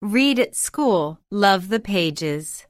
Read at school, love the pages.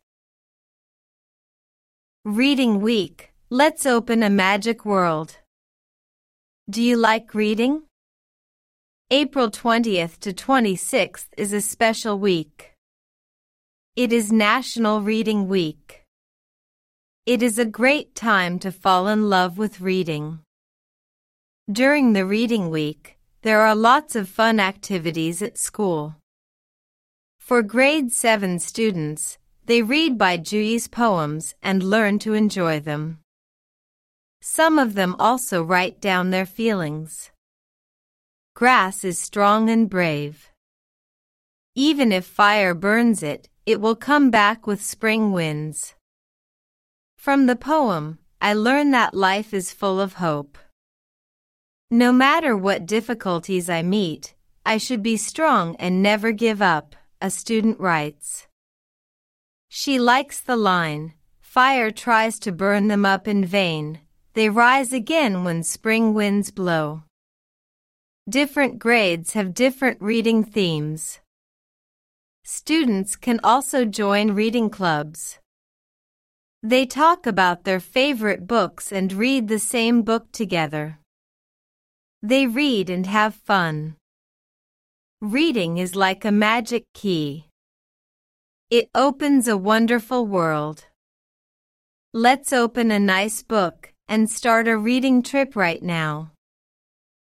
Reading week, let's open a magic world. Do you like reading? April 20th to 26th is a special week. It is National Reading Week. It is a great time to fall in love with reading. During the reading week, there are lots of fun activities at school. For grade 7 students, they read Baijuyi's poems and learn to enjoy them. Some of them also write down their feelings. Grass is strong and brave. Even if fire burns it, it will come back with spring winds. From the poem, I learn that life is full of hope. No matter what difficulties I meet, I should be strong and never give up, a student writes. She likes the line, fire tries to burn them up in vain, they rise again when spring winds blow. Different grades have different reading themes. Students can also join reading clubs. They talk about their favorite books and read the same book together. They read and have fun. Reading is like a magic key. It opens a wonderful world. Let's open a nice book and start a reading trip right now.